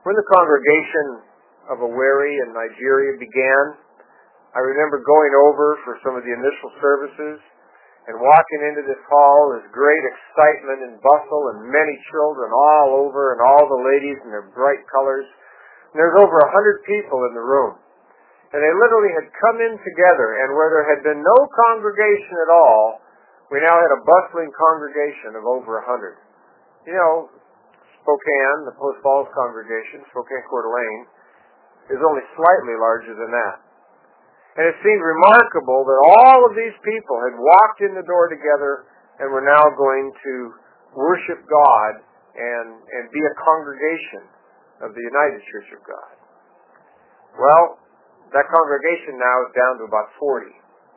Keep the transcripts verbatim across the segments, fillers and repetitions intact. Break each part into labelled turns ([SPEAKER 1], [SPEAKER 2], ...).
[SPEAKER 1] When the congregation of Owerri in Nigeria began, I remember going over for some of the initial services and walking into this hall, there's great excitement and bustle and many children all over and all the ladies in their bright colors. And there's over a hundred people in the room. And they literally had come in together, and where there had been no congregation at all, we now had a bustling congregation of over a hundred. You know, Spokane, the Post Falls congregation, Spokane Coeur d'Alene, is only slightly larger than that. And it seemed remarkable that all of these people had walked in the door together and were now going to worship God and, and be a congregation of the United Church of God. Well, that congregation now is down to about forty.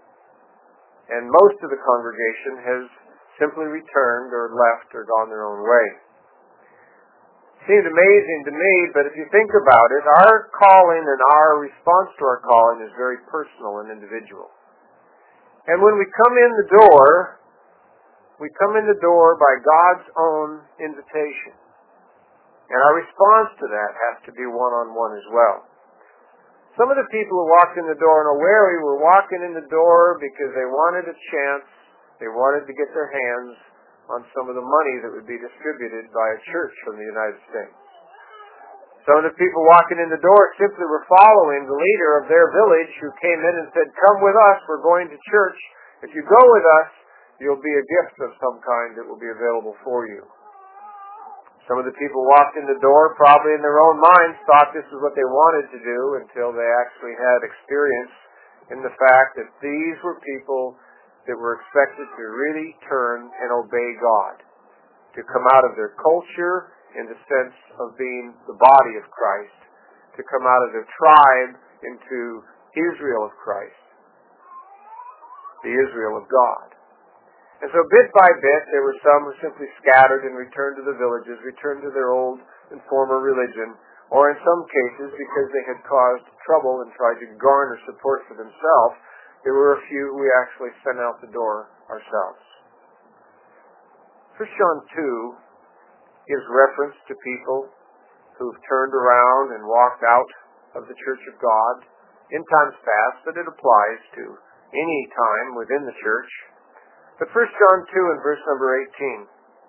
[SPEAKER 1] And most of the congregation has simply returned or left or gone their own way. Seemed amazing to me, but if you think about it, our calling and our response to our calling is very personal and individual. And when we come in the door, we come in the door by God's own invitation. And our response to that has to be one-on-one as well. Some of the people who walked in the door in Owerri were walking in the door because they wanted a chance, they wanted to get their hands on some of the money that would be distributed by a church from the United States. Some of the people walking in the door simply were following the leader of their village who came in and said, "Come with us, we're going to church. If you go with us, you'll be a gift of some kind that will be available for you." Some of the people walked in the door probably in their own minds thought this is what they wanted to do until they actually had experience in the fact that these were people that were expected to really turn and obey God, to come out of their culture in the sense of being the body of Christ, to come out of their tribe into Israel of Christ, the Israel of God. And so bit by bit, there were some who simply scattered and returned to the villages, returned to their old and former religion, or in some cases, because they had caused trouble and tried to garner support for themselves, there were a few we actually sent out the door ourselves. First John two gives reference to people who've turned around and walked out of the Church of God in times past, but it applies to any time within the church. But First John two and verse number eighteen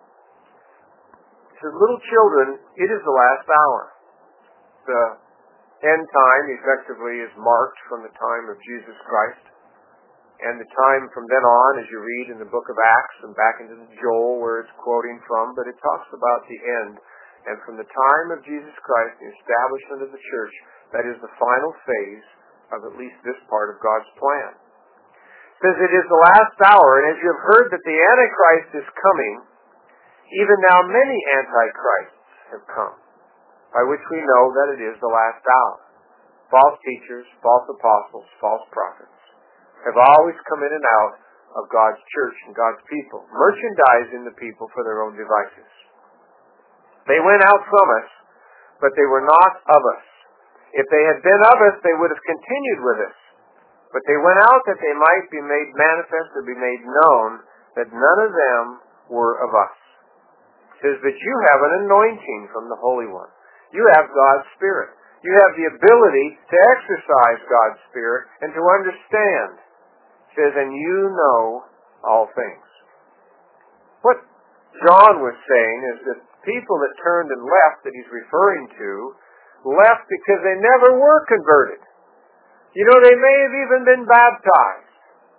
[SPEAKER 1] says, "Little children, it is the last hour." The end time effectively is marked from the time of Jesus Christ. And the time from then on, as you read in the book of Acts and back into Joel where it's quoting from, but it talks about the end. And from the time of Jesus Christ, the establishment of the church, that is the final phase of at least this part of God's plan. It says it is the last hour, and as you have heard that the Antichrist is coming, even now many Antichrists have come, by which we know that it is the last hour. False teachers, false apostles, false prophets have always come in and out of God's church and God's people, merchandising the people for their own devices. They went out from us, but they were not of us. If they had been of us, they would have continued with us. But they went out that they might be made manifest or be made known that none of them were of us. It says, "But you have an anointing from the Holy One." You have God's Spirit. You have the ability to exercise God's Spirit and to understand. It says, "And you know all things." What John was saying is that people that turned and left, that he's referring to, left because they never were converted. You know, they may have even been baptized.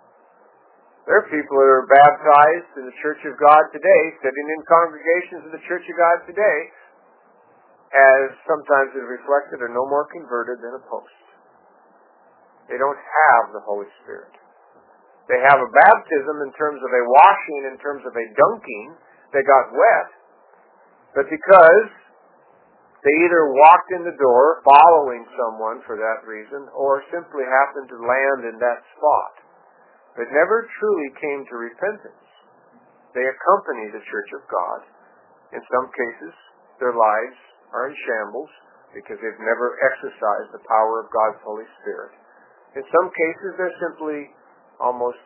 [SPEAKER 1] There are people that are baptized in the Church of God today, sitting in congregations of the Church of God today, as sometimes is reflected, are no more converted than a post. They don't have the Holy Spirit. They have a baptism in terms of a washing, in terms of a dunking. They got wet. But because they either walked in the door following someone for that reason, or simply happened to land in that spot, but never truly came to repentance, they accompany the Church of God. In some cases, their lives are in shambles because they've never exercised the power of God's Holy Spirit. In some cases, they're simply almost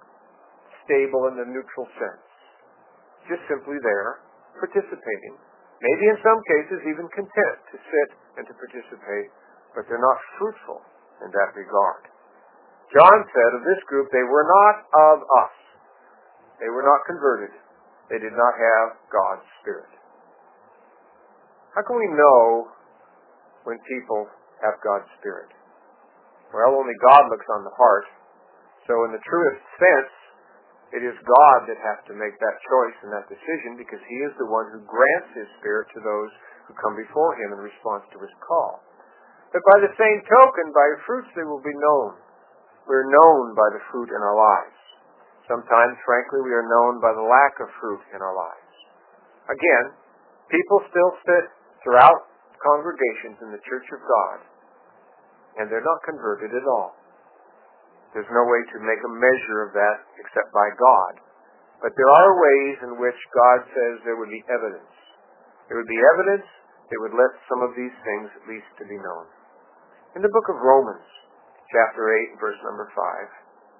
[SPEAKER 1] stable in the neutral sense. Just simply there, participating, maybe in some cases even content to sit and to participate, but they're not fruitful in that regard. John said of this group, they were not of us. They were not converted. They did not have God's Spirit. How can we know when people have God's Spirit? Well, only God looks on the heart. So in the truest sense, it is God that has to make that choice and that decision, because He is the one who grants His Spirit to those who come before Him in response to His call. But by the same token, by fruits they will be known. We're known by the fruit in our lives. Sometimes, frankly, we are known by the lack of fruit in our lives. Again, people still sit throughout congregations in the Church of God, and they're not converted at all. There's no way to make a measure of that except by God. But there are ways in which God says there would be evidence. There would be evidence that would let some of these things at least to be known. In the book of Romans, chapter eight, verse number five,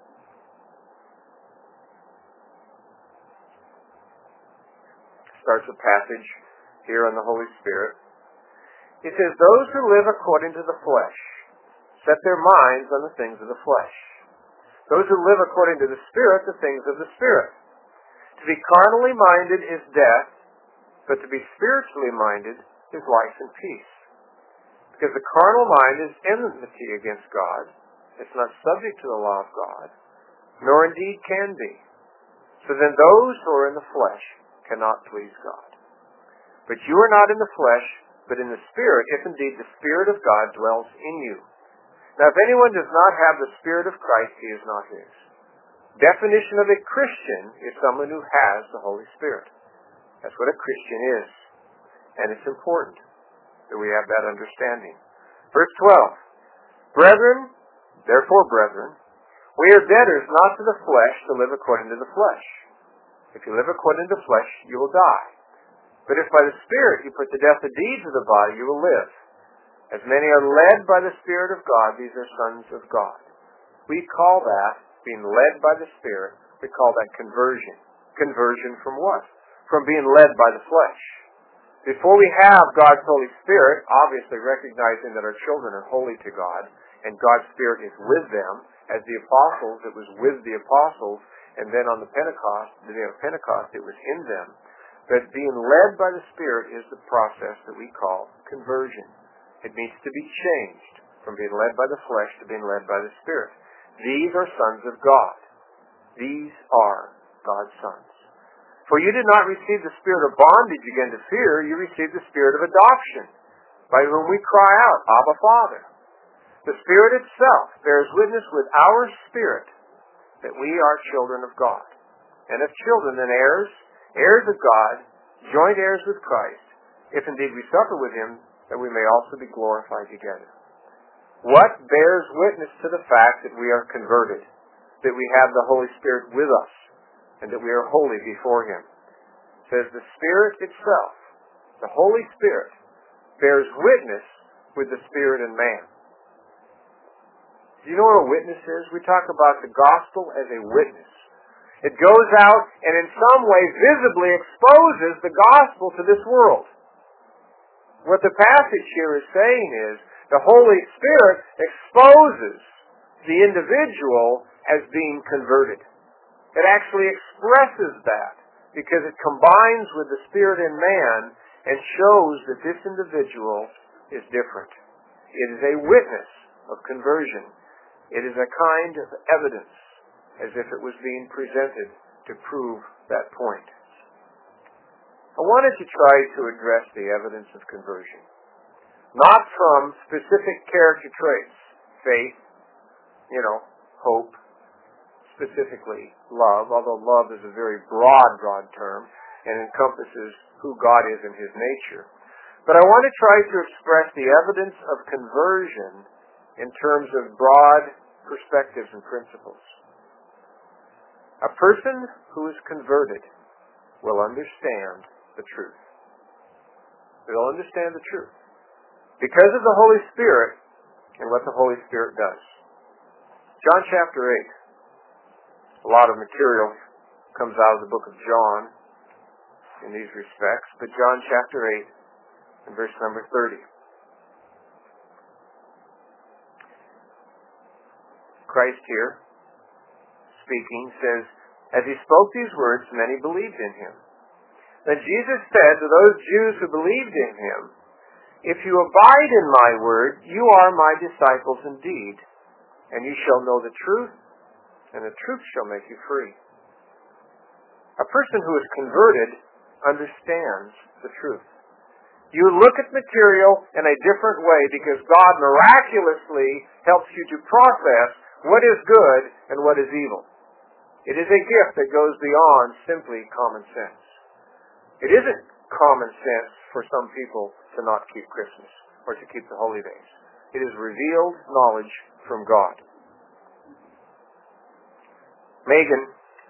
[SPEAKER 1] starts a passage here on the Holy Spirit. It says, those who live according to the flesh set their minds on the things of the flesh. Those who live according to the Spirit, the things of the Spirit. To be carnally minded is death, but to be spiritually minded is life and peace. Because the carnal mind is enmity against God. It's not subject to the law of God, nor indeed can be. So then those who are in the flesh cannot please God. But you are not in the flesh, but in the Spirit, if indeed the Spirit of God dwells in you. Now, if anyone does not have the Spirit of Christ, he is not his. Definition of a Christian is someone who has the Holy Spirit. That's what a Christian is. And it's important that we have that understanding. Verse twelve. Brethren, therefore brethren, we are debtors not to the flesh to live according to the flesh. If you live according to the flesh, you will die. But if by the Spirit you put to death the deeds of the body, you will live. As many are led by the Spirit of God, these are sons of God. We call that, being led by the Spirit, we call that conversion. Conversion from what? From being led by the flesh. Before we have God's Holy Spirit, obviously recognizing that our children are holy to God, and God's Spirit is with them, as the apostles, it was with the apostles, and then on the Pentecost, the day of Pentecost, it was in them. But being led by the Spirit is the process that we call conversion. It needs to be changed from being led by the flesh to being led by the Spirit. These are sons of God. These are God's sons. For you did not receive the spirit of bondage again to fear, you received the spirit of adoption, by whom we cry out, Abba, Father. The Spirit itself bears witness with our spirit that we are children of God. And if children, then heirs, heirs of God, joint heirs with Christ, if indeed we suffer with Him, that we may also be glorified together. What bears witness to the fact that we are converted, that we have the Holy Spirit with us, and that we are holy before Him? It says the Spirit itself, the Holy Spirit, bears witness with the Spirit in man. Do you know what a witness is? We talk about the gospel as a witness. It goes out and in some way visibly exposes the gospel to this world. What the passage here is saying is the Holy Spirit exposes the individual as being converted. It actually expresses that because it combines with the Spirit in man and shows that this individual is different. It is a witness of conversion. It is a kind of evidence, as if it was being presented to prove that point. I wanted to try to address the evidence of conversion, not from specific character traits, faith, you know, hope, specifically love, although love is a very broad, broad term and encompasses who God is in His nature. But I want to try to express the evidence of conversion in terms of broad perspectives and principles. A person who is converted will understand the truth. They'll understand the truth because of the Holy Spirit and what the Holy Spirit does. John chapter eight. A lot of material comes out of the book of John. in these respects, but John chapter eight and verse number thirty. Christ here, speaking, says, as he spoke these words, many believed in him. Then Jesus said to those Jews who believed in him, if you abide in my word, you are my disciples indeed, and you shall know the truth, and the truth shall make you free. A person who is converted understands the truth. You look at material in a different way because God miraculously helps you to process what is good and what is evil. It is a gift that goes beyond simply common sense. It isn't common sense for some people to not keep Christmas or to keep the holy days. It is revealed knowledge from God. Megan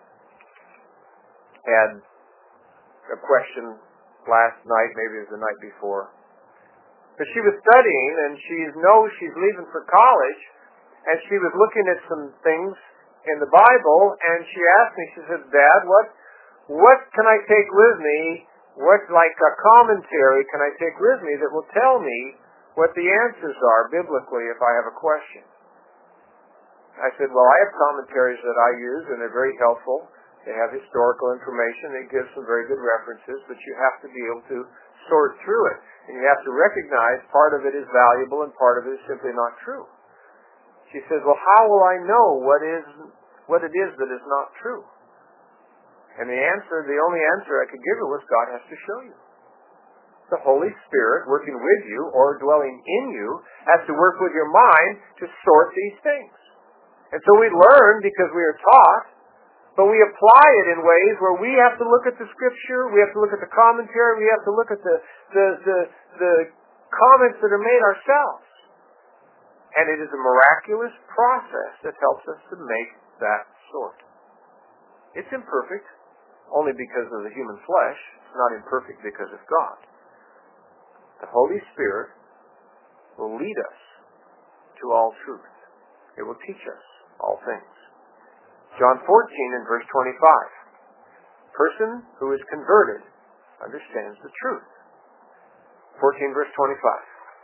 [SPEAKER 1] had a question last night, maybe it was the night before. But she was studying, and she knows she's leaving for college, and she was looking at some things in the Bible, and she asked me, she said, Dad, what what can I take with me, what, like a commentary, can I take with me that will tell me what the answers are biblically if I have a question? I said, well, I have commentaries that I use, and they're very helpful. They have historical information. They give some very good references, but you have to be able to sort through it. And you have to recognize part of it is valuable and part of it is simply not true. She says, well, how will I know what is what it is that is not true? And the answer, the only answer I could give her was God has to show you. The Holy Spirit working with you or dwelling in you has to work with your mind to sort these things. And so we learn because we are taught, but we apply it in ways where we have to look at the Scripture, we have to look at the commentary, we have to look at the, the, the, the comments that are made ourselves. And it is a miraculous process that helps us to make that sort. It's imperfect, only because of the human flesh. It's not imperfect because of God. The Holy Spirit will lead us to all truth. It will teach us all things. John fourteen and verse twenty-five. Person who is converted understands the truth. fourteen verse twenty-five.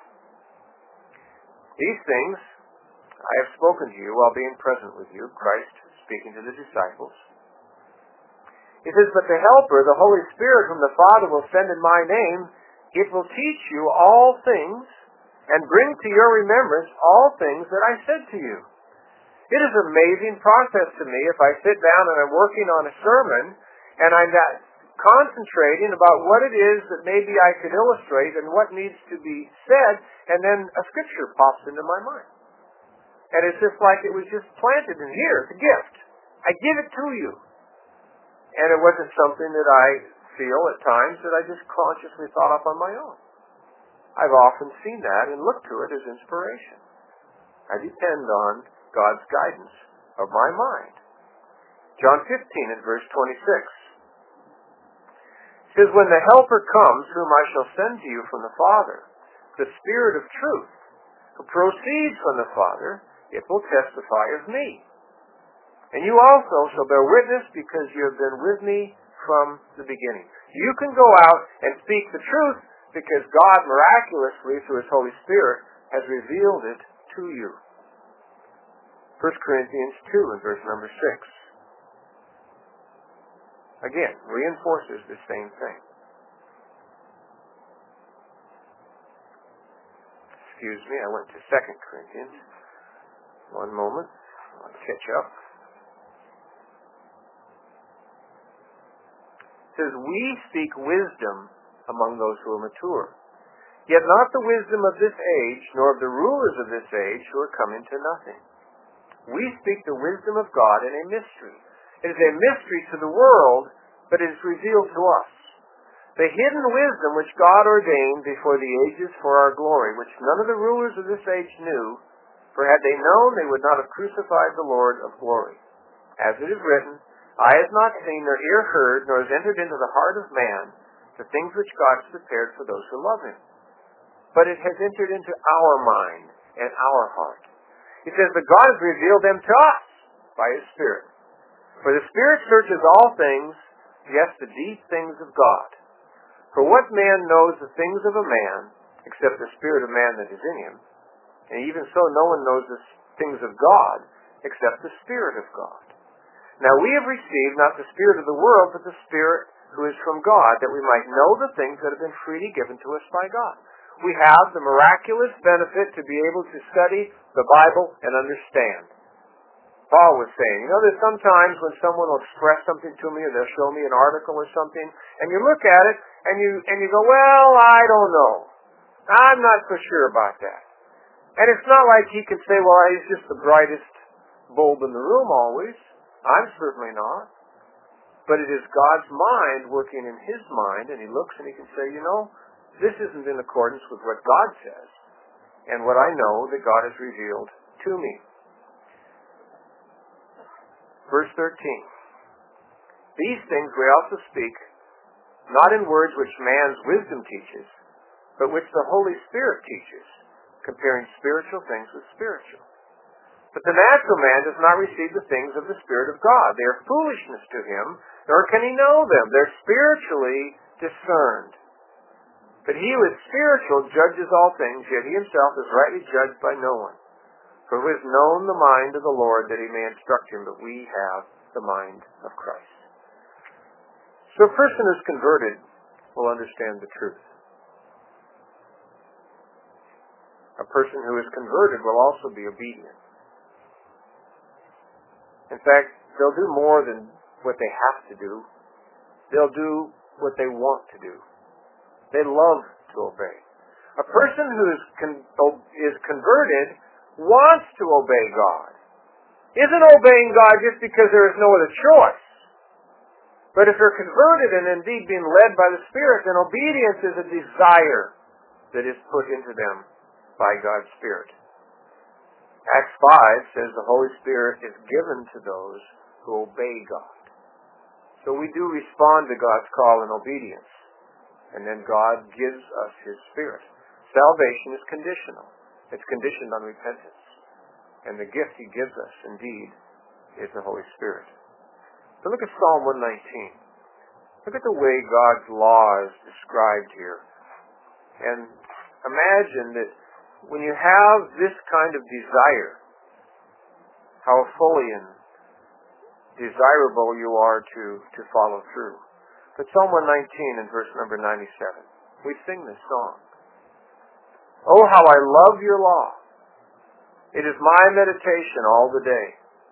[SPEAKER 1] These things I have spoken to you while being present with you, Christ speaking to the disciples. He says, but the Helper, the Holy Spirit, whom the Father will send in my name, it will teach you all things and bring to your remembrance all things that I said to you. It is an amazing process to me if I sit down and I'm working on a sermon and I'm that concentrating about what it is that maybe I could illustrate and what needs to be said, and then a scripture pops into my mind. And it's just like it was just planted in here. It's a gift. I give it to you. And it wasn't something that I feel at times that I just consciously thought up on my own. I've often seen that and looked to it as inspiration. I depend on God's guidance of my mind. John fifteen and verse twenty-six says, when the Helper comes, whom I shall send to you from the Father, the Spirit of truth, who proceeds from the Father, it will testify of me. And you also shall bear witness because you have been with me from the beginning. You can go out and speak the truth because God miraculously, through His Holy Spirit, has revealed it to you. First Corinthians two and verse number six. Again, reinforces the same thing. Excuse me, I went to Second Corinthians. One moment. I'll catch up. It says, we speak wisdom among those who are mature, yet not the wisdom of this age, nor of the rulers of this age who are coming to nothing. We speak the wisdom of God in a mystery. It is a mystery to the world, but it is revealed to us. The hidden wisdom which God ordained before the ages for our glory, which none of the rulers of this age knew, for had they known, they would not have crucified the Lord of glory. As it is written, eye has not seen, nor ear heard, nor has entered into the heart of man the things which God has prepared for those who love Him. But it has entered into our mind and our heart. He says, but God has revealed them to us by His Spirit. For the Spirit searches all things, yes, the deep things of God. For what man knows the things of a man, except the spirit of man that is in him? And even so, no one knows the things of God, except the Spirit of God. Now we have received not the spirit of the world, but the Spirit who is from God, that we might know the things that have been freely given to us by God. We have the miraculous benefit to be able to study the Bible and understand. Paul was saying, you know, there's sometimes when someone will express something to me, or they'll show me an article or something, and you look at it, and you and you go, well, I don't know. I'm not so sure about that. And it's not like he can say, well, he's just the brightest bulb in the room always. I'm certainly not. But it is God's mind working in his mind, and he looks and he can say, you know, this isn't in accordance with what God says, and what I know that God has revealed to me. Verse thirteen. These things we also speak, not in words which man's wisdom teaches, but which the Holy Spirit teaches, comparing spiritual things with spiritual. But the natural man does not receive the things of the Spirit of God. They are foolishness to him, nor can he know them. They're spiritually discerned. But he who is spiritual judges all things, yet he himself is rightly judged by no one. For who has known the mind of the Lord that he may instruct him? But we have the mind of Christ. So a person who's converted will understand the truth. A person who is converted will also be obedient. In fact, they'll do more than what they have to do. They'll do what they want to do. They love to obey. A person who is, con- is converted wants to obey God. Isn't obeying God just because there is no other choice. But if they're converted and indeed being led by the Spirit, then obedience is a desire that is put into them by God's Spirit. Acts five says the Holy Spirit is given to those who obey God. So we do respond to God's call in obedience. And then God gives us His Spirit. Salvation is conditional. It's conditioned on repentance. And the gift He gives us, indeed, is the Holy Spirit. So look at Psalm one nineteen. Look at the way God's law is described here. And imagine that when you have this kind of desire, how fully and desirable you are to, to follow through. But Psalm one nineteen in verse number ninety-seven, we sing this song. Oh, how I love your law. It is my meditation all the day.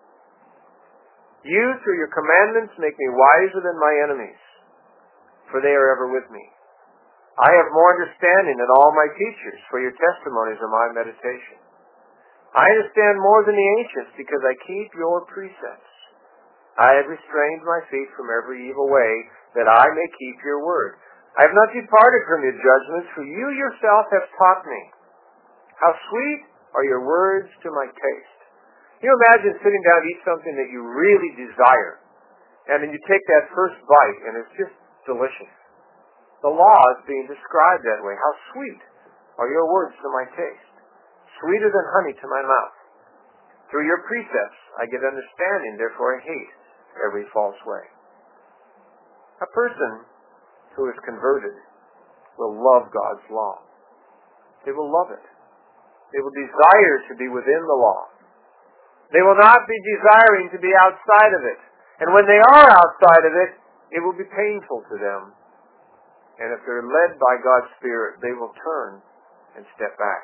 [SPEAKER 1] You, through your commandments, make me wiser than my enemies, for they are ever with me. I have more understanding than all my teachers, for your testimonies are my meditation. I understand more than the ancients, because I keep your precepts. I have restrained my feet from every evil way, that I may keep your word. I have not departed from your judgments, for you yourself have taught me. How sweet are your words to my taste. Can you imagine sitting down to eat something that you really desire, and then you take that first bite, and it's just delicious. The law is being described that way. How sweet are your words to my taste, sweeter than honey to my mouth. Through your precepts I get understanding, therefore I hate every false way. A person who is converted will love God's law. They will love it. They will desire to be within the law. They will not be desiring to be outside of it. And when they are outside of it, it will be painful to them. And if they're led by God's Spirit, they will turn and step back.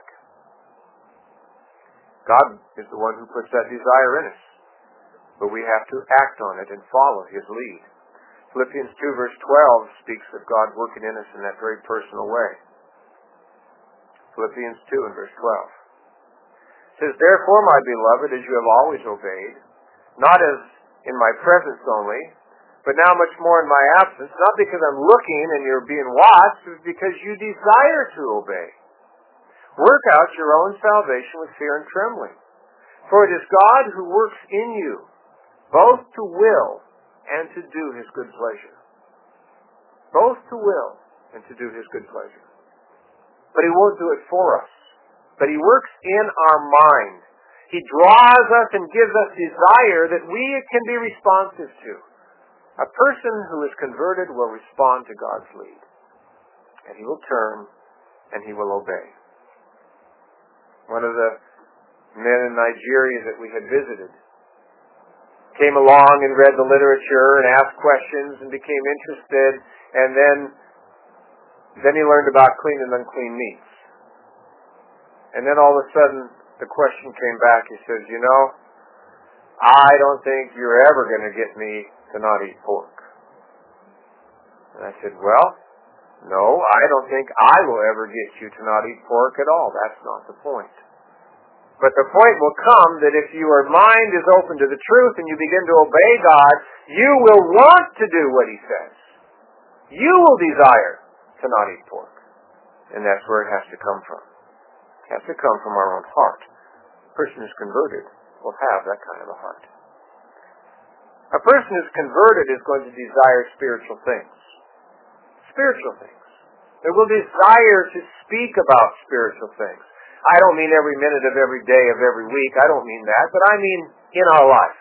[SPEAKER 1] God is the one who puts that desire in us. But we have to act on it and follow His lead. Philippians two verse twelve speaks of God working in us in that very personal way. Philippians two and verse twelve. It says, therefore, my beloved, as you have always obeyed, not as in my presence only, but now much more in my absence, not because I'm looking and you're being watched, but because you desire to obey. Work out your own salvation with fear and trembling. For it is God who works in you, both to will and to do His good pleasure. Both to will and to do His good pleasure. But He won't do it for us. But He works in our mind. He draws us and gives us desire that we can be responsive to. A person who is converted will respond to God's lead. And he will turn and he will obey. One of the men in Nigeria that we had visited came along and read the literature and asked questions and became interested, and then then he learned about clean and unclean meats. And then all of a sudden the question came back. He says, you know, I don't think you're ever going to get me to not eat pork. And I said, well, no, I don't think I will ever get you to not eat pork at all. That's not the point. But the point will come that if your mind is open to the truth and you begin to obey God, you will want to do what He says. You will desire to not eat pork. And that's where it has to come from. It has to come from our own heart. A person who's converted will have that kind of a heart. A person who's converted is going to desire spiritual things. Spiritual things. They will desire to speak about spiritual things. I don't mean every minute of every day of every week. I don't mean that. But I mean in our life.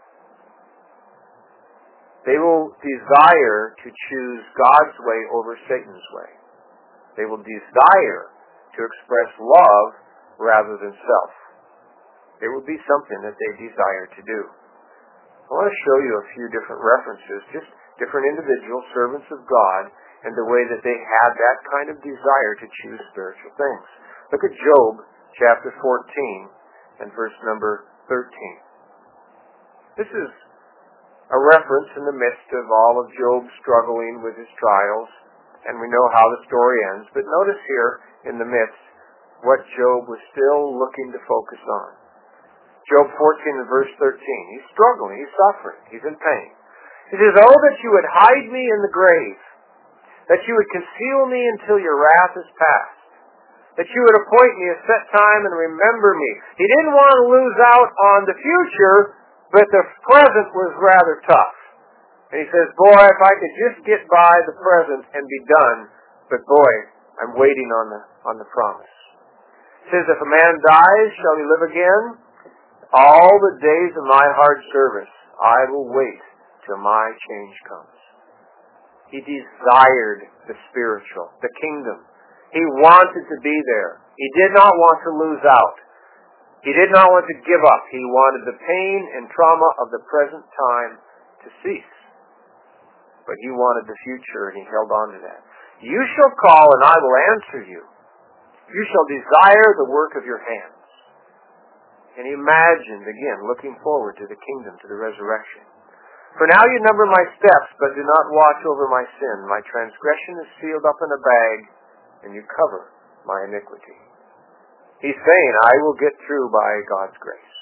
[SPEAKER 1] They will desire to choose God's way over Satan's way. They will desire to express love rather than self. It will be something that they desire to do. I want to show you a few different references, just different individual servants of God, and the way that they had that kind of desire to choose spiritual things. Look at Job chapter fourteen and verse number thirteen. This is a reference in the midst of all of Job struggling with his trials, and we know how the story ends. But notice here in the midst what Job was still looking to focus on. Job fourteen and verse thirteen. He's struggling, he's suffering, he's in pain. He says, "Oh, that you would hide me in the grave, that you would conceal me until your wrath is past, that you would appoint me a set time and remember me." He didn't want to lose out on the future, but the present was rather tough. And he says, boy, if I could just get by the present and be done, but boy, I'm waiting on the on the promise. He says, "If a man dies, shall he live again? All the days of my hard service, I will wait till my change comes." He desired the spiritual, the kingdom. He wanted to be there. He did not want to lose out. He did not want to give up. He wanted the pain and trauma of the present time to cease. But he wanted the future, and he held on to that. "You shall call, and I will answer you. You shall desire the work of your hands." And he imagined, again, looking forward to the kingdom, to the resurrection. "For now you number my steps, but do not watch over my sin. My transgression is sealed up in a bag, and you cover my iniquity." He's saying, I will get through by God's grace.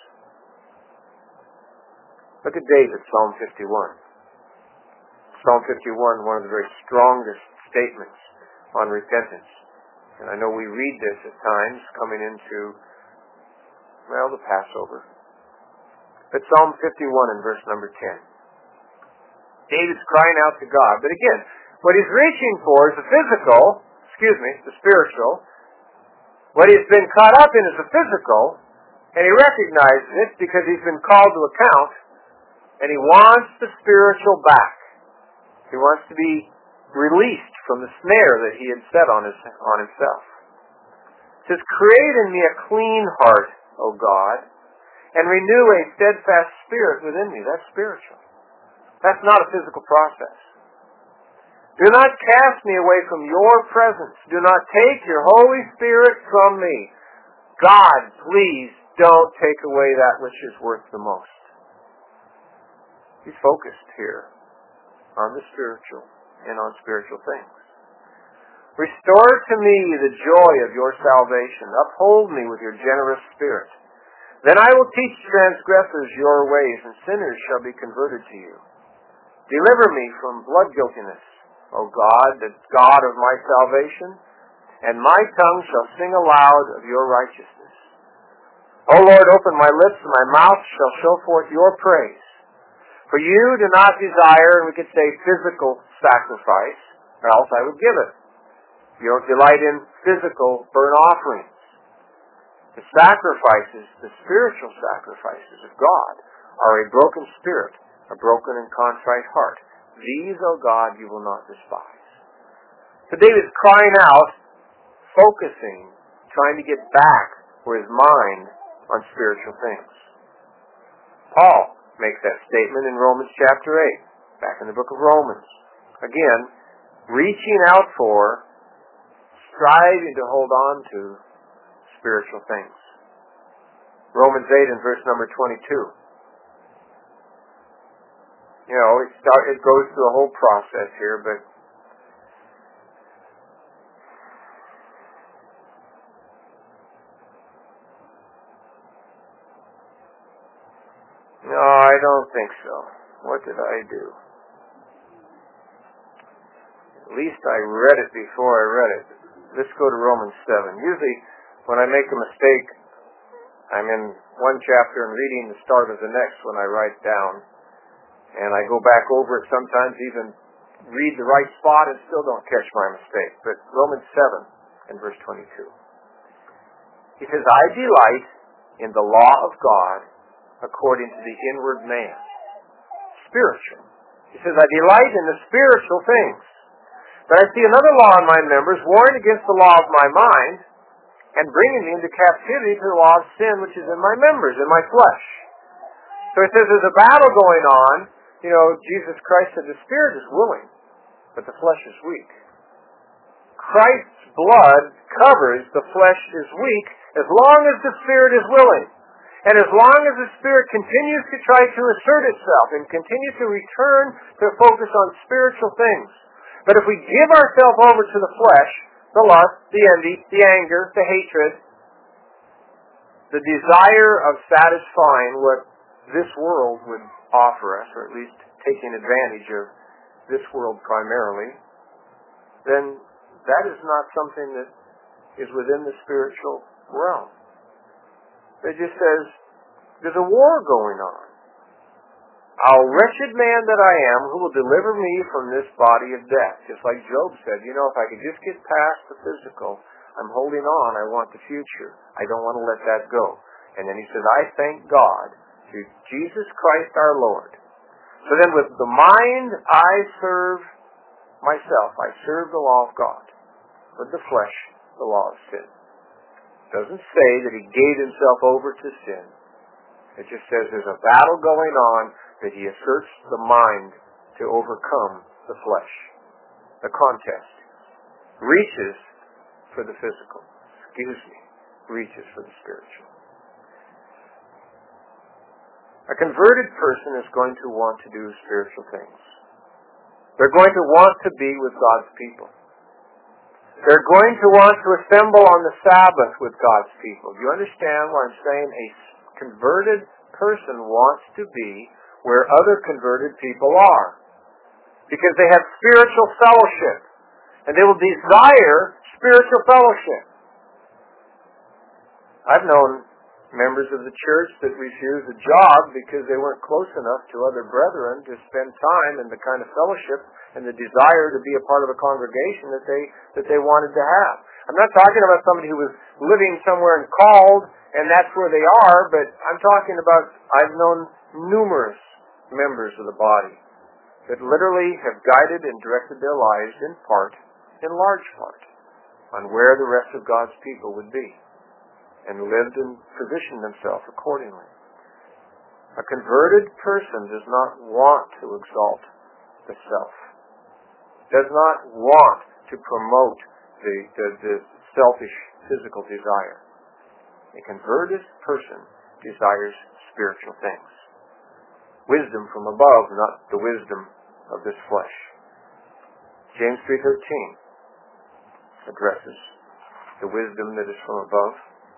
[SPEAKER 1] Look at David, Psalm fifty-one. Psalm fifty-one, one of the very strongest statements on repentance. And I know we read this at times coming into, well, the Passover. But Psalm fifty-one and verse number ten. David's crying out to God. But again, what he's reaching for is the physical, excuse me, the spiritual. What he's been caught up in is the physical, and he recognizes it because he's been called to account, and he wants the spiritual back. He wants to be released from the snare that he had set on, his, on himself. It says, "Create in me a clean heart, O God, and renew a steadfast spirit within me." That's spiritual. That's not a physical process. "Do not cast me away from your presence. Do not take your Holy Spirit from me." God, please don't take away that which is worth the most. He's focused here on the spiritual and on spiritual things. "Restore to me the joy of your salvation. Uphold me with your generous spirit. Then I will teach transgressors your ways, and sinners shall be converted to you. Deliver me from blood guiltiness, O God, the God of my salvation, and my tongue shall sing aloud of your righteousness. O Lord, open my lips, and my mouth shall show forth your praise. For you do not desire," and we could say physical sacrifice, or else I would give it. You don't delight in physical burnt offerings. The sacrifices, the spiritual sacrifices of God, are a broken spirit, a broken and contrite heart. These, O God, you will not despise. So David's crying out, focusing, trying to get back for his mind on spiritual things. Paul makes that statement in Romans chapter eight, back in the book of Romans. Again, reaching out for, striving to hold on to spiritual things. Romans eight and verse number twenty-two. You know, it, start, it goes through a whole process here, but no, I don't think so. What did I do? At least I read it before I read it. Let's go to Romans seven. Usually, when I make a mistake, I'm in one chapter and reading the start of the next when I write down. And I go back over it sometimes, even read the right spot and still don't catch my mistake. But Romans seven and verse twenty-two. He says, I delight in the law of God according to the inward man. Spiritual. He says, I delight in the spiritual things. But I see another law in my members, warring against the law of my mind, and bringing me into captivity to the law of sin which is in my members, in my flesh. So it says there's a battle going on. You know, Jesus Christ said the spirit is willing, but the flesh is weak. Christ's blood covers the flesh is weak as long as the spirit is willing. And as long as the spirit continues to try to assert itself and continue to return to focus on spiritual things. But if we give ourselves over to the flesh, the lust, the envy, the anger, the hatred, the desire of satisfying what this world would offer us, or at least taking advantage of this world primarily, then that is not something that is within the spiritual realm. It just says, there's a war going on. O wretched man that I am, who will deliver me from this body of death? Just like Job said, you know, if I could just get past the physical, I'm holding on, I want the future. I don't want to let that go. And then he says, I thank God through Jesus Christ our Lord. So then with the mind I serve myself. I serve the law of God. With the flesh, the law of sin. It doesn't say that he gave himself over to sin. It just says there's a battle going on that he asserts the mind to overcome the flesh. The contest reaches for the physical. Excuse me. Reaches for the spiritual. A converted person is going to want to do spiritual things. They're going to want to be with God's people. They're going to want to assemble on the Sabbath with God's people. Do you understand what I'm saying? A converted person wants to be where other converted people are. Because they have spiritual fellowship. And they will desire spiritual fellowship. I've known members of the church that refused a job because they weren't close enough to other brethren to spend time in the kind of fellowship and the desire to be a part of a congregation that they that they wanted to have. I'm not talking about somebody who was living somewhere and called and that's where they are, but I'm talking about, I've known numerous members of the body that literally have guided and directed their lives in part, in large part, on where the rest of God's people would be, and lived and positioned themselves accordingly. A converted person does not want to exalt the self, does not want to promote the, the, the selfish physical desire. A converted person desires spiritual things. Wisdom from above, not the wisdom of this flesh. James three thirteen addresses the wisdom that is from above.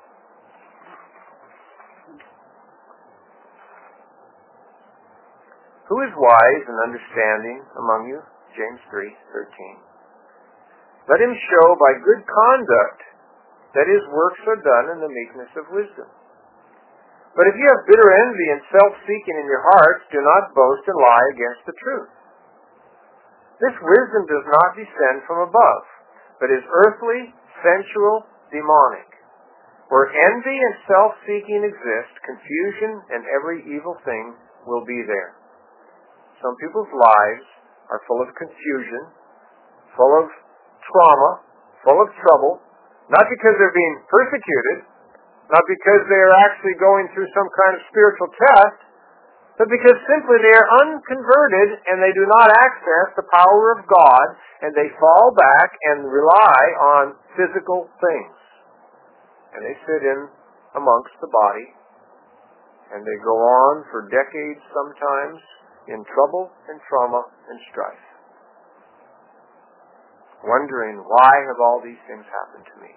[SPEAKER 1] Who is wise and understanding among you? James three thirteen. Let him show by good conduct that his works are done in the meekness of wisdom. But if you have bitter envy and self-seeking in your hearts, do not boast and lie against the truth. This wisdom does not descend from above, but is earthly, sensual, demonic. Where envy and self-seeking exist, confusion and every evil thing will be there. Some people's lives are full of confusion, full of trauma, full of trouble, not because they're being persecuted, not because they are actually going through some kind of spiritual test, but because simply they are unconverted and they do not access the power of God, and they fall back and rely on physical things. And they sit in amongst the body, and they go on for decades sometimes in trouble and trauma and strife, wondering, why have all these things happened to me?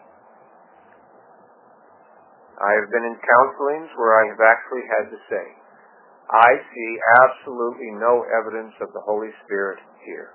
[SPEAKER 1] I have been in counselings where I have actually had to say, I see absolutely no evidence of the Holy Spirit here.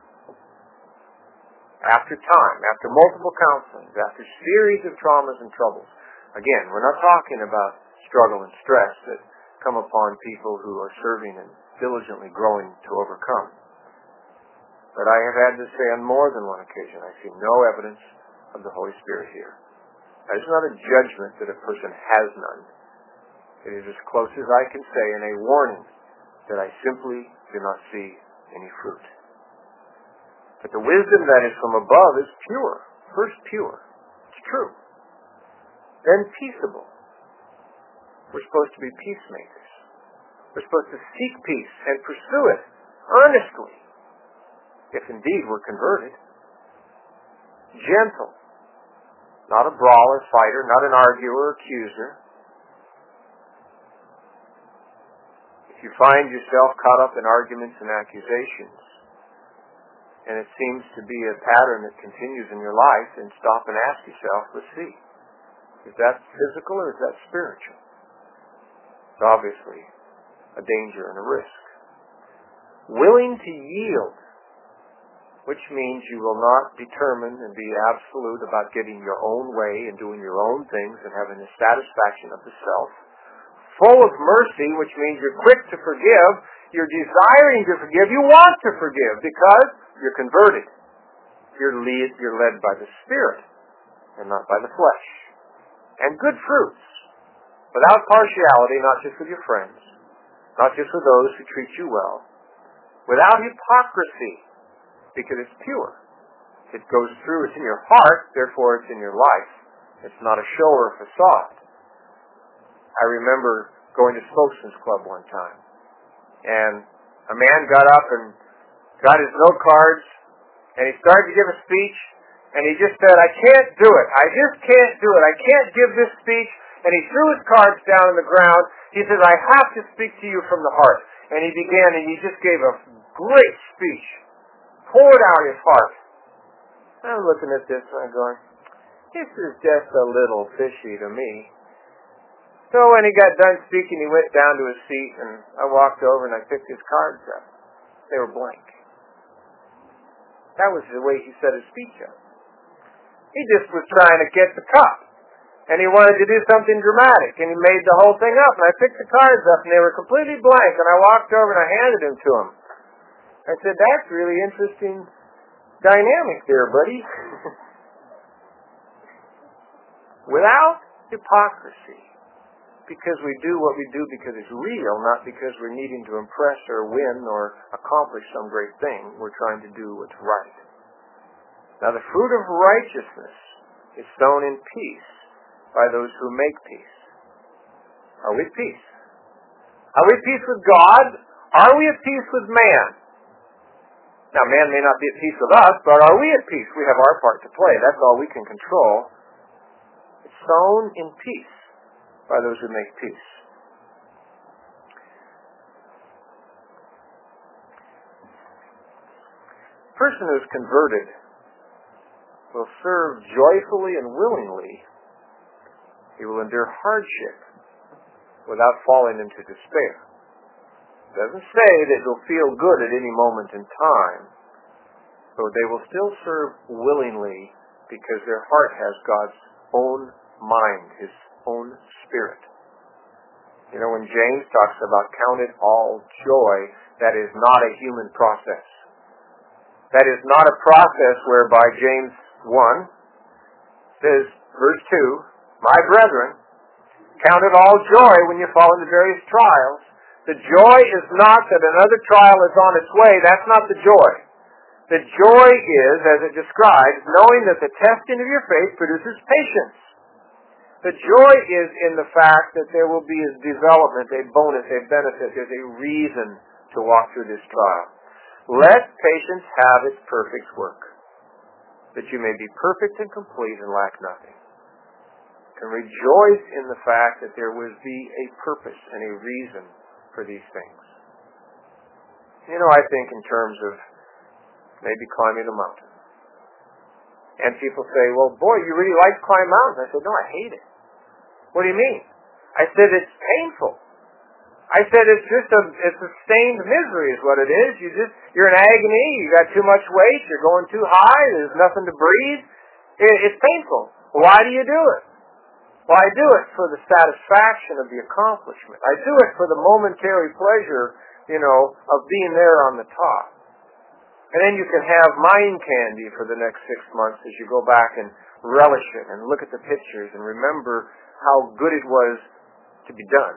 [SPEAKER 1] After time, after multiple counselings, after series of traumas and troubles, again, we're not talking about struggle and stress that come upon people who are serving and diligently growing to overcome. But I have had to say on more than one occasion, I see no evidence of the Holy Spirit here. That is not a judgment that a person has none. It is as close as I can say in a warning that I simply do not see any fruit. But the wisdom that is from above is pure. First pure. It's true. Then peaceable. We're supposed to be peacemakers. We're supposed to seek peace and pursue it earnestly, if indeed we're converted. Gentle. Not a brawler, fighter, not an arguer, accuser. If you find yourself caught up in arguments and accusations, and it seems to be a pattern that continues in your life, then stop and ask yourself, let's see, is that physical or is that spiritual? It's obviously a danger and a risk. Willing to yield, which means you will not determine and be absolute about getting your own way and doing your own things and having the satisfaction of the self. Full of mercy, which means you're quick to forgive, you're desiring to forgive, you want to forgive because you're converted. You're led, you're led by the Spirit and not by the flesh. And good fruits, without partiality, not just with your friends, not just with those who treat you well, without hypocrisy, because it's pure. It goes through, it's in your heart, therefore it's in your life. It's not a show or a facade. I remember going to Spokesman's Club one time, and a man got up and got his note cards, and he started to give a speech, and he just said, I can't do it. I just can't do it. I can't give this speech. And he threw his cards down on the ground. He says, I have to speak to you from the heart. And he began, and he just gave a great speech. Poured out his heart. I'm looking at this and I'm going, this is just a little fishy to me. So when he got done speaking, he went down to his seat, and I walked over and I picked his cards up. They were blank. That was the way he set his speech up. He just was trying to get the cup. And he wanted to do something dramatic, and he made the whole thing up. And I picked the cards up, and they were completely blank. And I walked over and I handed them to him. I said, that's really interesting dynamic there, buddy. Without hypocrisy. Because we do what we do because it's real, not because we're needing to impress or win or accomplish some great thing. We're trying to do what's right. Now the fruit of righteousness is sown in peace by those who make peace. Are we at peace? Are we at peace with God? Are we at peace with man? Now man may not be at peace with us, but are we at peace? We have our part to play. That's all we can control. It's sown in peace by those who make peace. A person who is converted will serve joyfully and willingly. He will endure hardship without falling into despair. It doesn't say that he'll feel good at any moment in time, but they will still serve willingly because their heart has God's own mind, His own spirit. You know, when James talks about count it all joy, that is not a human process. That is not a process whereby James one says, verse two, my brethren, count it all joy when you fall into various trials. The joy is not that another trial is on its way. That's not the joy. The joy is, as it describes, knowing that the testing of your faith produces patience. The joy is in the fact that there will be a development, a bonus, a benefit. There's a reason to walk through this trial. Let patience have its perfect work, that you may be perfect and complete and lack nothing. And rejoice in the fact that there will be a purpose and a reason for these things. You know, I think in terms of maybe climbing a mountain. And people say, well, boy, you really like to climb mountains. I said, no, I hate it. What do you mean? I said, it's painful. I said, it's just a, it's a sustained misery is what it is. You just, you're in agony, you got too much weight, you're going too high, there's nothing to breathe. It, it's painful. Why do you do it? Well, I do it for the satisfaction of the accomplishment. I do it for the momentary pleasure, you know, of being there on the top. And then you can have mind candy for the next six months as you go back and relish it and look at the pictures and remember how good it was to be done.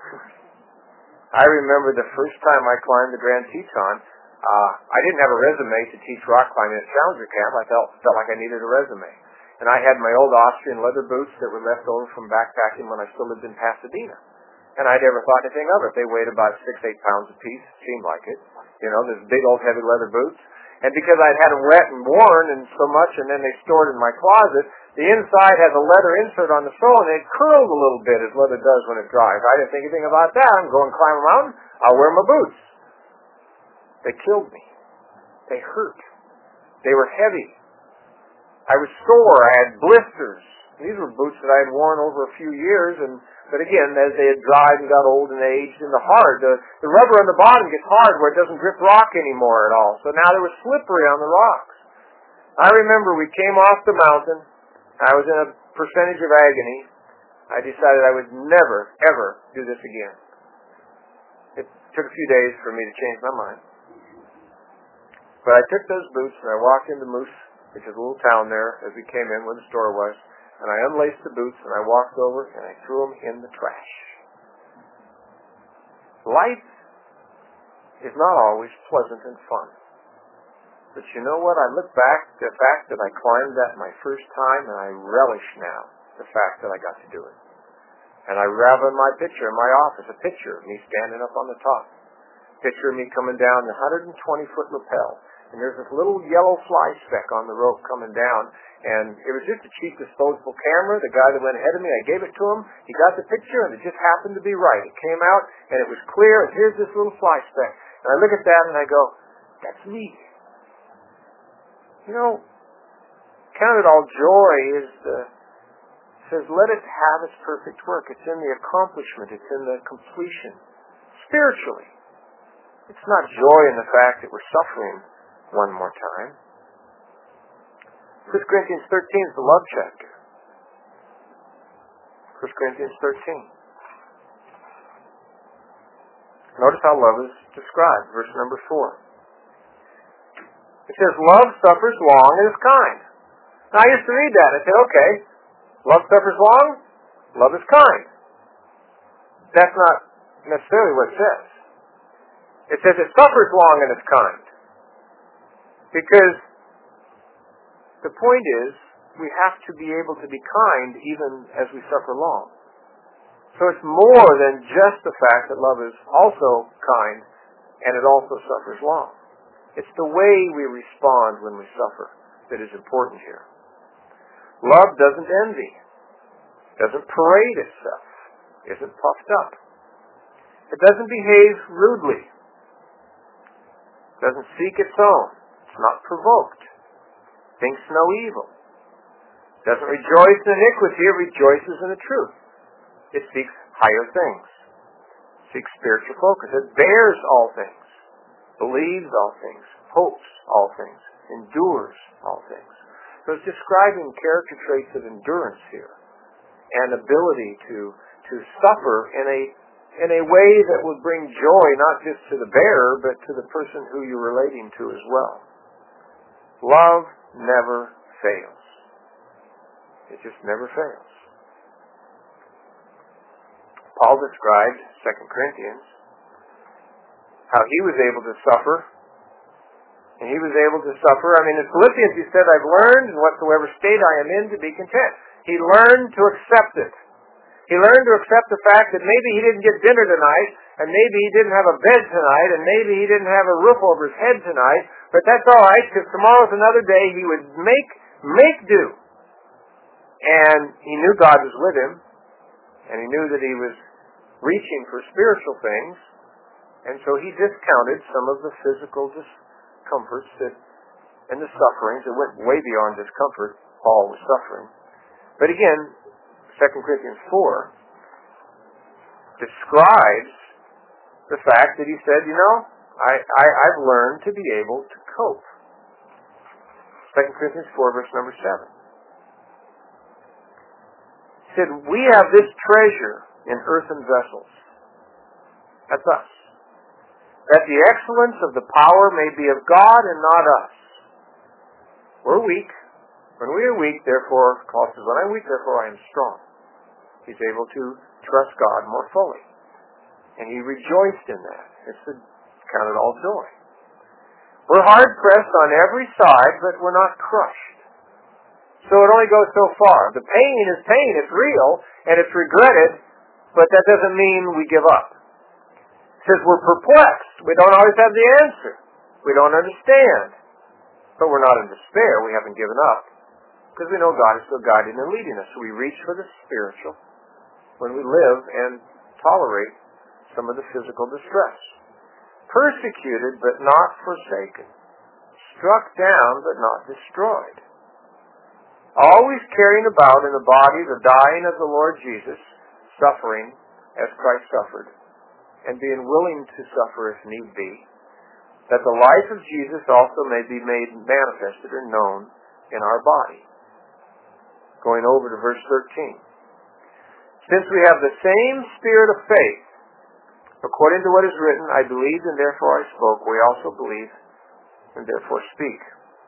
[SPEAKER 1] I remember the first time I climbed the Grand Teton, uh, I didn't have a resume to teach rock climbing at Challenger Camp. I felt, felt like I needed a resume. And I had my old Austrian leather boots that were left over from backpacking when I still lived in Pasadena. And I'd never thought anything of it. They weighed about six, eight pounds apiece. Seemed like it. You know, those big old heavy leather boots. And because I'd had them wet and worn and so much, and then they stored in my closet, the inside has a leather insert on the sole, and it curled a little bit as leather does when it dries. I didn't think anything about that. I'm going to climb a mountain. I'll wear my boots. They killed me. They hurt. They were heavy. I was sore. I had blisters. These were boots that I had worn over a few years, and but again, as they had dried and got old and aged, and the hard, the, the rubber on the bottom gets hard where it doesn't grip rock anymore at all. So now they were slippery on the rocks. I remember we came off the mountain. I was in a percentage of agony. I decided I would never, ever do this again. It took a few days for me to change my mind. But I took those boots and I walked into Moose, which is a little town there, as we came in where the store was. And I unlaced the boots, and I walked over, and I threw them in the trash. Life is not always pleasant and fun. But you know what? I look back at the fact that I climbed that my first time, and I relish now the fact that I got to do it. And I have in my picture in my office a picture of me standing up on the top. Picture of me coming down the one hundred twenty foot rappel. And there's this little yellow fly speck on the rope coming down. And it was just a cheap disposable camera. The guy that went ahead of me, I gave it to him. He got the picture, and it just happened to be right. It came out, and it was clear, and here's this little fly speck. And I look at that, and I go, that's me. You know, count it all joy is the, says, let it have its perfect work. It's in the accomplishment. It's in the completion. Spiritually. It's not joy in the fact that we're suffering one more time. First Corinthians thirteen is the love chapter. First Corinthians thirteen. Notice how love is described. Verse number four. It says, love suffers long and is kind. Now I used to read that. I said, okay, love suffers long, love is kind. That's not necessarily what it says. It says it suffers long and is kind. Because the point is, we have to be able to be kind even as we suffer long. So it's more than just the fact that love is also kind and it also suffers long. It's the way we respond when we suffer that is important here. Love doesn't envy, doesn't parade itself, isn't puffed up. It doesn't behave rudely, doesn't seek its own, it's not provoked, thinks no evil, doesn't rejoice in iniquity, it rejoices in the truth. It seeks higher things, seeks spiritual focus. It bears all things, believes all things, hopes all things, endures all things. So it's describing character traits of endurance here and ability to to suffer in a in a way that would bring joy not just to the bearer but to the person who you're relating to as well. Love never fails. It just never fails. Paul described, Second Corinthians, how he was able to suffer And he was able to suffer. I mean, in Philippians he said, I've learned in whatsoever state I am in to be content. He learned to accept it. He learned to accept the fact that maybe he didn't get dinner tonight, and maybe he didn't have a bed tonight, and maybe he didn't have a roof over his head tonight, but that's all right, because tomorrow's another day. He would make, make do. And he knew God was with him, and he knew that he was reaching for spiritual things, and so he discounted some of the physical discomforts that, and the sufferings that went way beyond discomfort. Paul was suffering. But again, Second Corinthians four describes the fact that he said, you know, I, I, I've learned to be able to cope. Second Corinthians four, verse number seven. He said, we have this treasure in earthen vessels. That's us. That the excellence of the power may be of God and not us. We're weak. When we are weak, therefore, Paul says, when I'm weak, therefore I am strong. He's able to trust God more fully. And he rejoiced in that. It's a, count it all joy. We're hard-pressed on every side, but we're not crushed. So it only goes so far. The pain is pain. It's real, and it's regretted, but that doesn't mean we give up. It says we're perplexed. We don't always have the answer. We don't understand. But we're not in despair. We haven't given up. Because we know God is still guiding and leading us. So we reach for the spiritual when we live and tolerate some of the physical distress. Persecuted but not forsaken. Struck down but not destroyed. Always carrying about in the body the dying of the Lord Jesus, suffering as Christ suffered, and being willing to suffer if need be, that the life of Jesus also may be made manifested or known in our body. Going over to verse thirteen. Since we have the same spirit of faith, according to what is written, I believed and therefore I spoke, we also believe and therefore speak.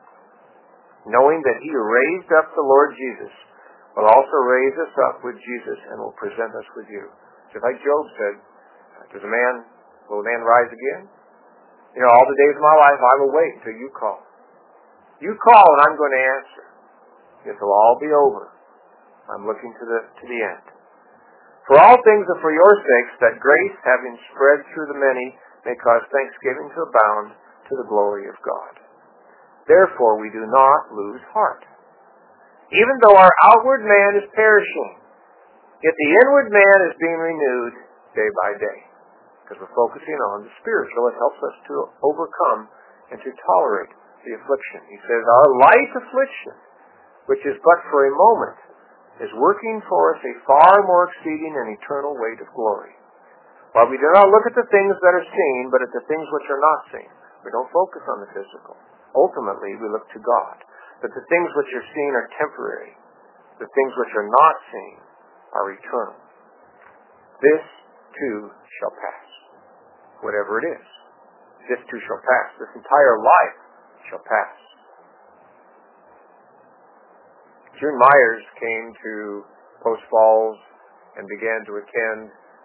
[SPEAKER 1] Knowing that he who raised up the Lord Jesus will also raise us up with Jesus and will present us with you. Just like Job said, does a man, will a man rise again? You know, all the days of my life I will wait until you call. You call and I'm going to answer. This will all be over. I'm looking to the to the end. For all things are for your sakes, that grace, having spread through the many, may cause thanksgiving to abound to the glory of God. Therefore we do not lose heart. Even though our outward man is perishing, yet the inward man is being renewed day by day. Because we're focusing on the spiritual, it helps us to overcome and to tolerate the affliction. He says, our light affliction, which is but for a moment, is working for us a far more exceeding and eternal weight of glory. While we do not look at the things that are seen, but at the things which are not seen. We don't focus on the physical. Ultimately, we look to God. But the things which are seen are temporary. The things which are not seen are eternal. This, too, shall pass. Whatever it is. This, too, shall pass. This entire life shall pass. June Myers came to Post Falls and began to attend.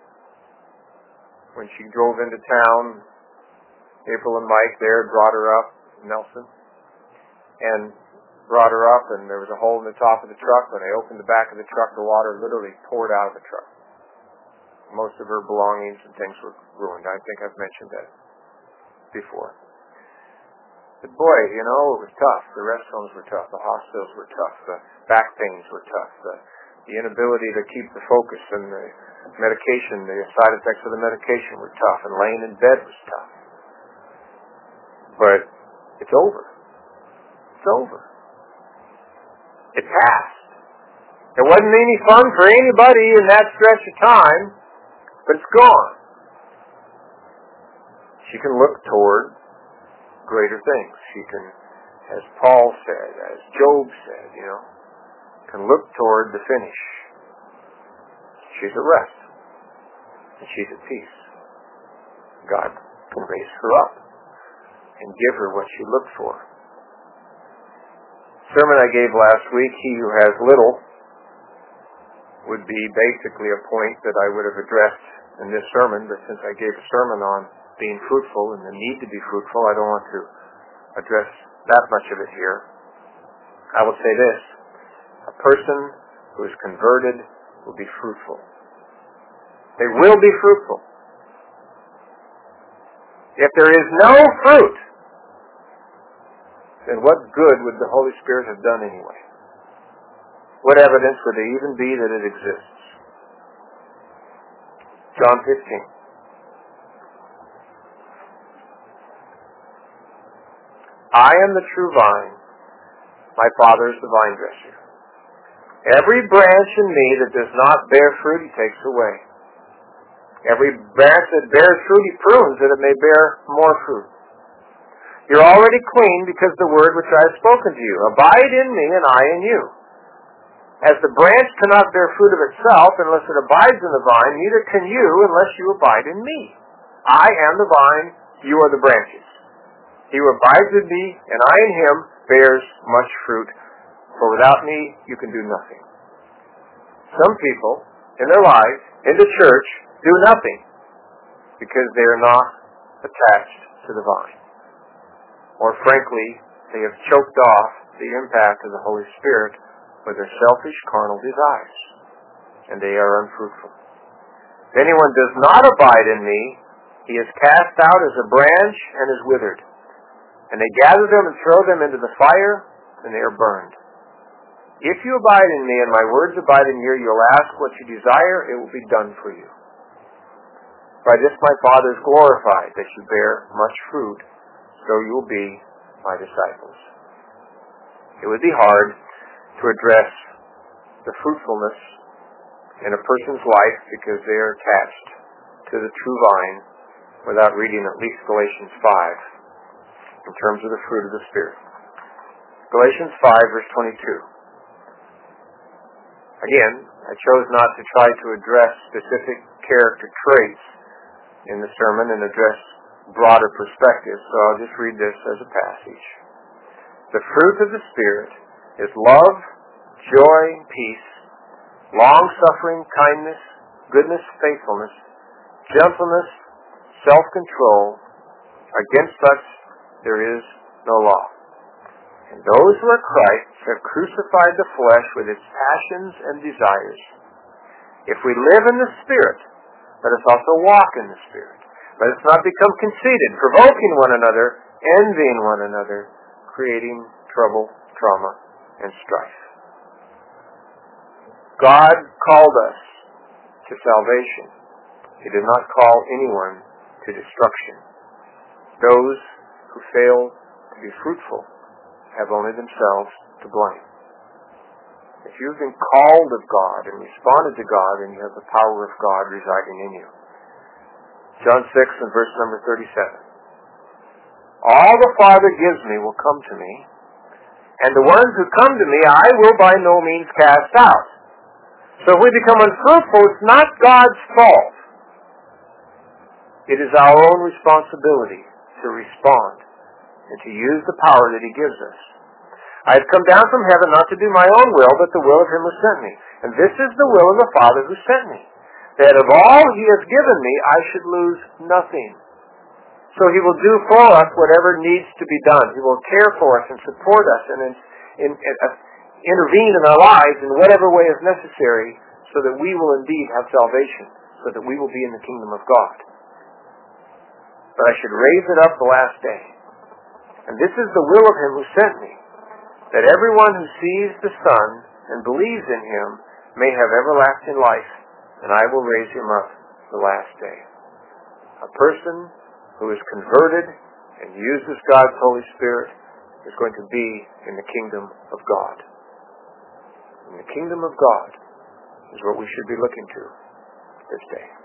[SPEAKER 1] When she drove into town, April and Mike there brought her up, Nelson, and brought her up, and there was a hole in the top of the truck. When they opened the back of the truck, the water literally poured out of the truck. Most of her belongings and things were ruined. I think I've mentioned that before. But boy, you know, it was tough. The rest homes were tough. The hospitals were tough. The back pains were tough. The, the inability to keep the focus and the medication, the side effects of the medication were tough. And laying in bed was tough. But it's over. It's over. It passed. It wasn't any fun for anybody in that stretch of time, but it's gone. She can look toward greater things. She can, as Paul said, as Job said, you know, can look toward the finish. She's at rest. And she's at peace. God can raise her up and give her what she looked for. The sermon I gave last week, he who has little, would be basically a point that I would have addressed in this sermon, but since I gave a sermon on being fruitful and the need to be fruitful, I don't want to address that much of it here. I will say this: a person who is converted will be fruitful. They will be fruitful. If there is no fruit, then what good would the Holy Spirit have done anyway? What evidence would there even be that it exists? John fifteen. I am the true vine. My Father is the vine dresser. Every branch in me that does not bear fruit, He takes away. Every branch that bears fruit, He prunes that it may bear more fruit. You're already clean because of the word which I have spoken to you. Abide in me and I in you. As the branch cannot bear fruit of itself unless it abides in the vine, neither can you unless you abide in me. I am the vine, you are the branches. He who abides in me and I in him bears much fruit, for without me you can do nothing. Some people in their lives, in the church, do nothing because they are not attached to the vine. Or frankly, they have choked off the impact of the Holy Spirit with their selfish carnal desires, and they are unfruitful. If anyone does not abide in me, he is cast out as a branch and is withered. And they gather them and throw them into the fire, and they are burned. If you abide in me and my words abide in you, you'll ask what you desire, it will be done for you. By this my Father is glorified, that you bear much fruit, so you will be my disciples. It would be hard to address the fruitfulness in a person's life because they are attached to the true vine without reading at least Galatians five in terms of the fruit of the Spirit. Galatians five, verse twenty-two. Again, I chose not to try to address specific character traits in the sermon and address broader perspectives, so I'll just read this as a passage. The fruit of the Spirit is love, joy, peace, long-suffering, kindness, goodness, faithfulness, gentleness, self-control. Against such there is no law. And those who are Christ's have crucified the flesh with its passions and desires. If we live in the Spirit, let us also walk in the Spirit. Let us not become conceited, provoking one another, envying one another, creating trouble, trauma, and strife. God called us to salvation. He did not call anyone to destruction. Those who fail to be fruitful have only themselves to blame. If you've been called of God and responded to God, then you have the power of God residing in you. John six and verse number thirty-seven. All the Father gives me will come to me, and the ones who come to me I will by no means cast out. So if we become unfruitful, it's not God's fault. It is our own responsibility to respond and to use the power that He gives us. I have come down from heaven not to do my own will, but the will of Him who sent me. And this is the will of the Father who sent me, that of all He has given me, I should lose nothing. So He will do for us whatever needs to be done. He will care for us and support us and in, in, in, uh, intervene in our lives in whatever way is necessary so that we will indeed have salvation, so that we will be in the kingdom of God. But I should raise it up the last day. And this is the will of Him who sent me, that everyone who sees the Son and believes in Him may have everlasting life, and I will raise him up the last day. A person who is converted and uses God's Holy Spirit is going to be in the kingdom of God. And the kingdom of God is what we should be looking to this day.